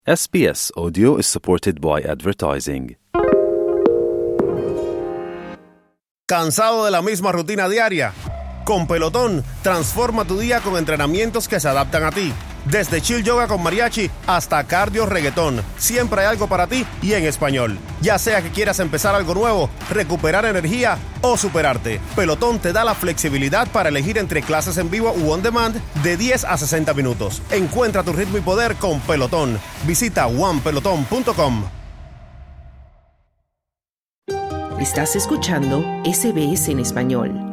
SBS Audio is supported by advertising. ¿Cansado de la misma rutina diaria? Con Pelotón, transforma tu día con entrenamientos que se adaptan a ti. Desde chill yoga con mariachi hasta cardio reggaetón, siempre hay algo para ti y en español. Ya sea que quieras empezar algo nuevo, recuperar energía o superarte, Pelotón te da la flexibilidad para elegir entre clases en vivo u on demand de 10 a 60 minutos. Encuentra tu ritmo y poder con Pelotón. Visita onepeloton.com. Estás escuchando SBS en español.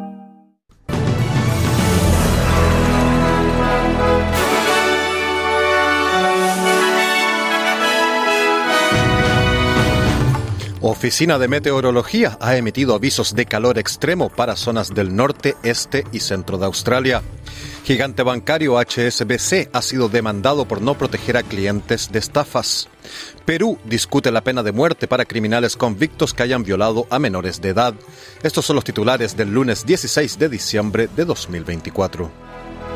Oficina de Meteorología ha emitido avisos de calor extremo para zonas del norte, este y centro de Australia. Gigante bancario HSBC ha sido demandado por no proteger a clientes de estafas. Perú discute la pena de muerte para criminales convictos que hayan violado a menores de edad. Estos son los titulares del lunes 16 de diciembre de 2024.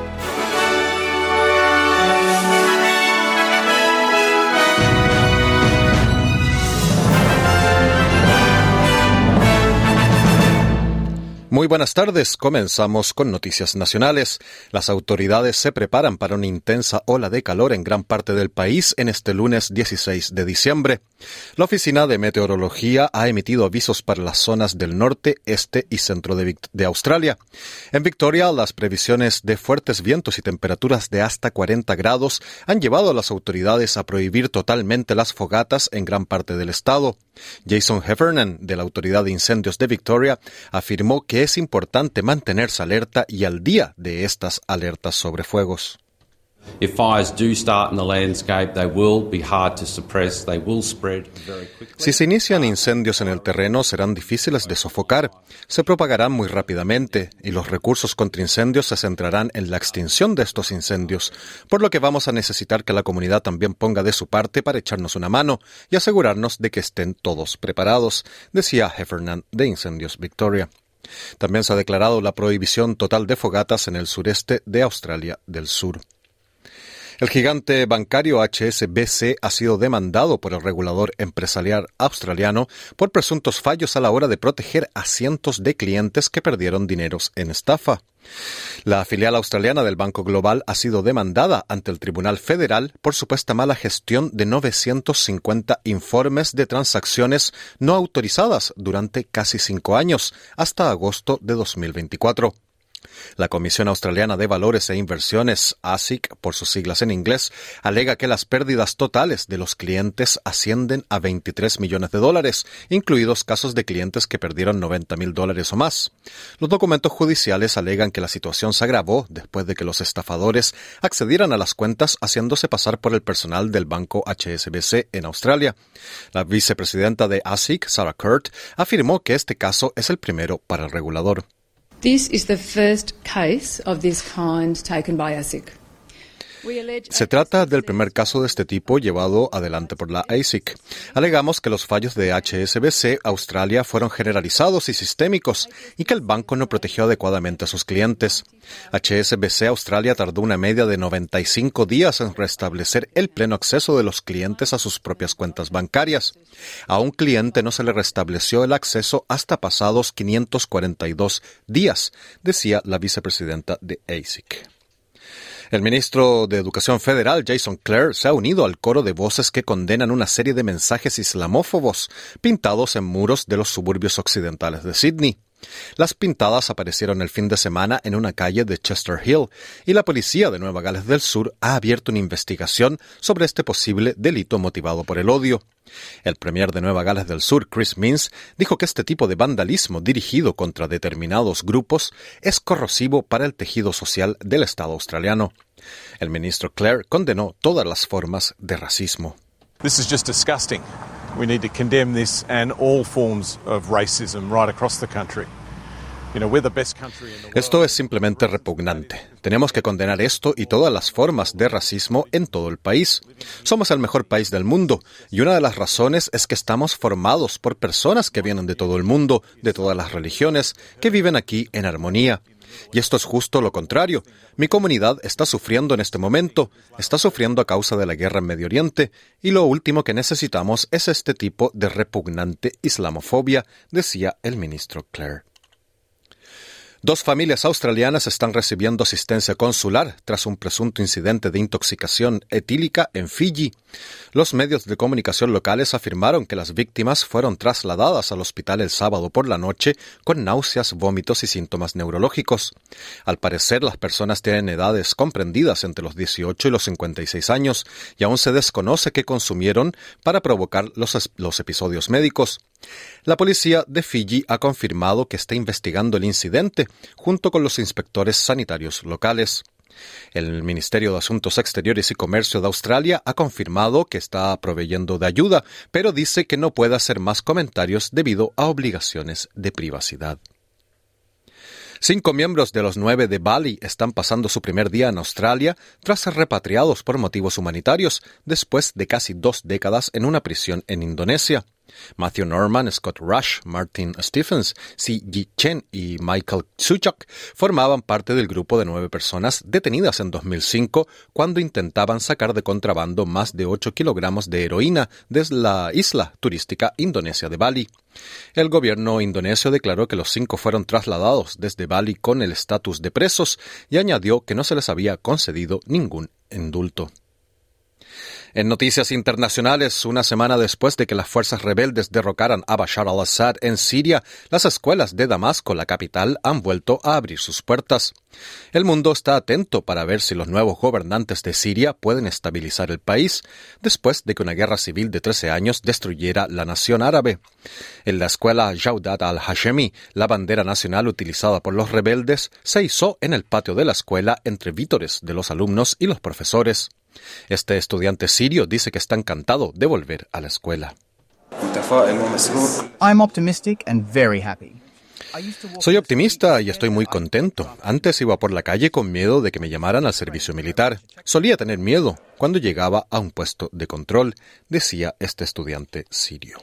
Muy buenas tardes, comenzamos con noticias nacionales. Las autoridades se preparan para una intensa ola de calor en gran parte del país en este lunes 16 de diciembre. La Oficina de Meteorología ha emitido avisos para las zonas del norte, este y centro de Australia. En Victoria, las previsiones de fuertes vientos y temperaturas de hasta 40 grados han llevado a las autoridades a prohibir totalmente las fogatas en gran parte del estado. Jason Heffernan, de la Autoridad de Incendios de Victoria, afirmó que es importante mantenerse alerta y al día de estas alertas sobre fuegos. Si se inician incendios en el terreno, serán difíciles de sofocar, se propagarán muy rápidamente y los recursos contra incendios se centrarán en la extinción de estos incendios, por lo que vamos a necesitar que la comunidad también ponga de su parte para echarnos una mano y asegurarnos de que estén todos preparados, decía Heffernan de Incendios Victoria. También se ha declarado la prohibición total de fogatas en el sureste de Australia del Sur. El gigante bancario HSBC ha sido demandado por el regulador empresarial australiano por presuntos fallos a la hora de proteger a cientos de clientes que perdieron dineros en estafa. La filial australiana del Banco Global ha sido demandada ante el Tribunal Federal por supuesta mala gestión de 950 informes de transacciones no autorizadas durante casi 5 años, hasta agosto de 2024. La Comisión Australiana de Valores e Inversiones, ASIC, por sus siglas en inglés, alega que las pérdidas totales de los clientes ascienden a $23 millones, incluidos casos de clientes que perdieron $90,000 o más. Los documentos judiciales alegan que la situación se agravó después de que los estafadores accedieran a las cuentas haciéndose pasar por el personal del banco HSBC en Australia. La vicepresidenta de ASIC, Sarah Kurt, afirmó que este caso es el primero para el regulador. This is the first case of this kind taken by ASIC. Se trata del primer caso de este tipo llevado adelante por la ASIC. Alegamos que los fallos de HSBC Australia fueron generalizados y sistémicos y que el banco no protegió adecuadamente a sus clientes. HSBC Australia tardó una media de 95 días en restablecer el pleno acceso de los clientes a sus propias cuentas bancarias. A un cliente no se le restableció el acceso hasta pasados 542 días, decía la vicepresidenta de ASIC. El ministro de Educación Federal, Jason Clare, se ha unido al coro de voces que condenan una serie de mensajes islamófobos pintados en muros de los suburbios occidentales de Sydney. Las pintadas aparecieron el fin de semana en una calle de Chester Hill y la policía de Nueva Gales del Sur ha abierto una investigación sobre este posible delito motivado por el odio. El premier de Nueva Gales del Sur, Chris Minns, dijo que este tipo de vandalismo dirigido contra determinados grupos es corrosivo para el tejido social del Estado australiano. El ministro Clare condenó todas las formas de racismo. This is just disgusting. We need to condemn this and all forms of racism right across the country. Esto es simplemente repugnante. Tenemos que condenar esto y todas las formas de racismo en todo el país. Somos el mejor país del mundo y una de las razones es que estamos formados por personas que vienen de todo el mundo, de todas las religiones, que viven aquí en armonía. Y esto es justo lo contrario. Mi comunidad está sufriendo en este momento, está sufriendo a causa de la guerra en Medio Oriente, y lo último que necesitamos es este tipo de repugnante islamofobia, decía el ministro Clare. 2 familias australianas están recibiendo asistencia consular tras un presunto incidente de intoxicación etílica en Fiji. Los medios de comunicación locales afirmaron que las víctimas fueron trasladadas al hospital el sábado por la noche con náuseas, vómitos y síntomas neurológicos. Al parecer, las personas tienen edades comprendidas entre los 18 y los 56 años y aún se desconoce qué consumieron para provocar los episodios médicos. La policía de Fiji ha confirmado que está investigando el incidente junto con los inspectores sanitarios locales. El Ministerio de Asuntos Exteriores y Comercio de Australia ha confirmado que está proveyendo de ayuda, pero dice que no puede hacer más comentarios debido a obligaciones de privacidad. 5 miembros de los 9 de Bali están pasando su primer día en Australia tras ser repatriados por motivos humanitarios después de casi 2 décadas en una prisión en Indonesia. Matthew Norman, Scott Rush, Martin Stephens, Si Yi Chen y Michael Suchak formaban parte del grupo de 9 personas detenidas en 2005 cuando intentaban sacar de contrabando más de 8 kilogramos de heroína desde la isla turística indonesia de Bali. El gobierno indonesio declaró que los 5 fueron trasladados desde Bali con el estatus de presos y añadió que no se les había concedido ningún indulto. En noticias internacionales, una semana después de que las fuerzas rebeldes derrocaran a Bashar al-Assad en Siria, las escuelas de Damasco, la capital, han vuelto a abrir sus puertas. El mundo está atento para ver si los nuevos gobernantes de Siria pueden estabilizar el país después de que una guerra civil de 13 años destruyera la nación árabe. En la escuela Jaudat al-Hashemi, la bandera nacional utilizada por los rebeldes se izó en el patio de la escuela entre vítores de los alumnos y los profesores. Este estudiante sirio dice que está encantado de volver a la escuela. I'm optimistic and very happy. Soy optimista y estoy muy contento. Antes iba por la calle con miedo de que me llamaran al servicio militar. Solía tener miedo cuando llegaba a un puesto de control, decía este estudiante sirio.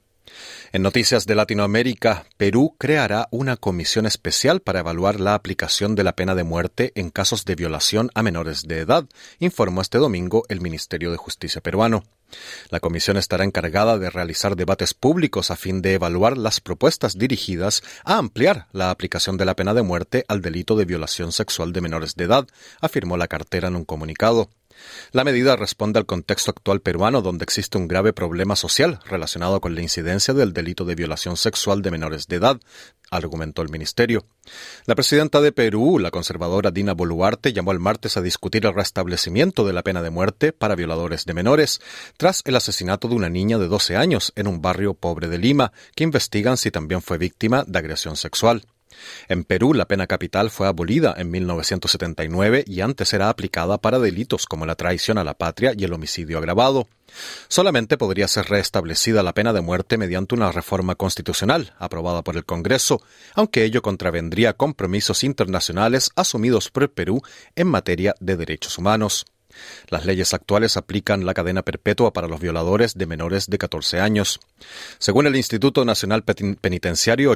En noticias de Latinoamérica, Perú creará una comisión especial para evaluar la aplicación de la pena de muerte en casos de violación a menores de edad, informó este domingo el Ministerio de Justicia peruano. La comisión estará encargada de realizar debates públicos a fin de evaluar las propuestas dirigidas a ampliar la aplicación de la pena de muerte al delito de violación sexual de menores de edad, afirmó la cartera en un comunicado. La medida responde al contexto actual peruano, donde existe un grave problema social relacionado con la incidencia del delito de violación sexual de menores de edad, argumentó el ministerio. La presidenta de Perú, la conservadora Dina Boluarte, llamó el martes a discutir el restablecimiento de la pena de muerte para violadores de menores, tras el asesinato de una niña de 12 años en un barrio pobre de Lima, que investigan si también fue víctima de agresión sexual. En Perú, la pena capital fue abolida en 1979 y antes era aplicada para delitos como la traición a la patria y el homicidio agravado. Solamente podría ser restablecida la pena de muerte mediante una reforma constitucional aprobada por el Congreso, aunque ello contravendría compromisos internacionales asumidos por Perú en materia de derechos humanos. Las leyes actuales aplican la cadena perpetua para los violadores de menores de 14 años. Según el Instituto Nacional Penitenciario,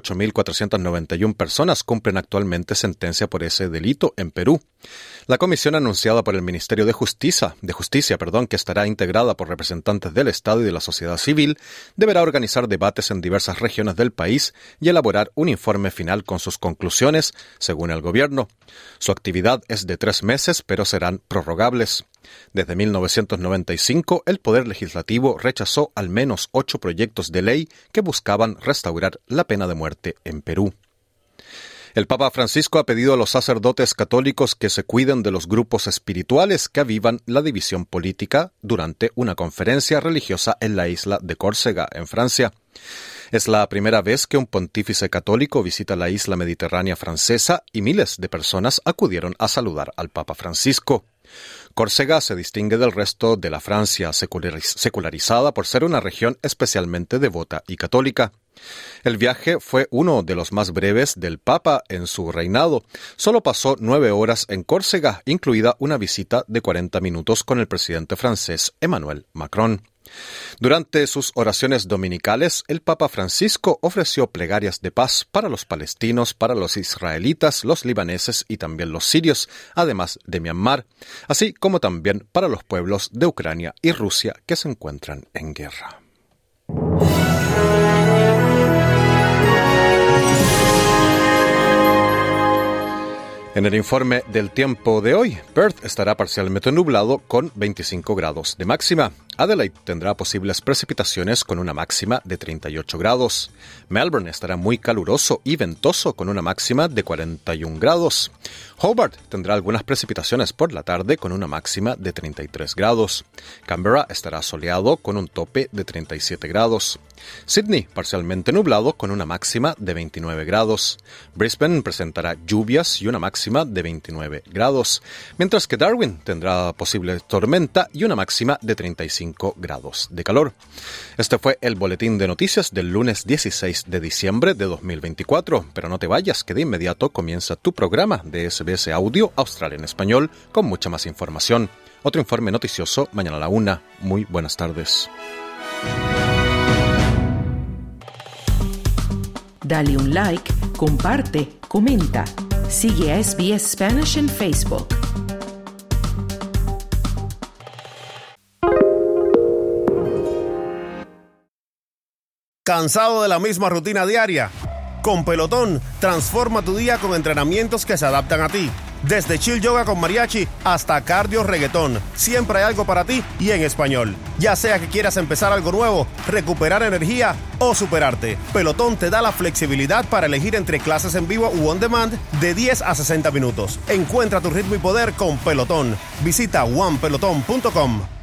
8.491 personas cumplen actualmente sentencia por ese delito en Perú. La comisión anunciada por el Ministerio de Justicia, que estará integrada por representantes del Estado y de la sociedad civil, deberá organizar debates en diversas regiones del país y elaborar un informe final con sus conclusiones, según el gobierno. Su actividad es de 3 meses, pero serán prorrogables. Desde 1995, el Poder Legislativo rechazó al menos 8 proyectos de ley que buscaban restaurar la pena de muerte en Perú. El Papa Francisco ha pedido a los sacerdotes católicos que se cuiden de los grupos espirituales que avivan la división política durante una conferencia religiosa en la isla de Córcega, en Francia. Es la primera vez que un pontífice católico visita la isla mediterránea francesa y miles de personas acudieron a saludar al Papa Francisco. Córcega se distingue del resto de la Francia secularizada por ser una región especialmente devota y católica. El viaje fue uno de los más breves del Papa en su reinado. Solo pasó 9 horas en Córcega, incluida una visita de 40 minutos con el presidente francés Emmanuel Macron. Durante sus oraciones dominicales, el Papa Francisco ofreció plegarias de paz para los palestinos, para los israelitas, los libaneses y también los sirios, además de Myanmar, así como también para los pueblos de Ucrania y Rusia que se encuentran en guerra. En el informe del tiempo de hoy, Perth estará parcialmente nublado con 25 grados de máxima. Adelaide tendrá posibles precipitaciones con una máxima de 38 grados. Melbourne estará muy caluroso y ventoso con una máxima de 41 grados. Hobart tendrá algunas precipitaciones por la tarde con una máxima de 33 grados. Canberra estará soleado con un tope de 37 grados. Sydney parcialmente nublado con una máxima de 29 grados. Brisbane presentará lluvias y una máxima de 29 grados, mientras que Darwin tendrá posible tormenta y una máxima de 35 grados de calor. Este fue el boletín de noticias del lunes 16 de diciembre de 2024, pero no te vayas, que de inmediato comienza tu programa de SBS Audio Australia en Español con mucha más información. Otro informe noticioso mañana a la 1. Muy buenas tardes. Dale un like, comparte, comenta. Sigue a SBS Spanish en Facebook. ¿Cansado de la misma rutina diaria? Con Pelotón, transforma tu día con entrenamientos que se adaptan a ti. Desde chill yoga con mariachi hasta cardio reggaetón, siempre hay algo para ti y en español. Ya sea que quieras empezar algo nuevo, recuperar energía o superarte, Pelotón te da la flexibilidad para elegir entre clases en vivo u on demand de 10 a 60 minutos. Encuentra tu ritmo y poder con Pelotón. Visita onepeloton.com.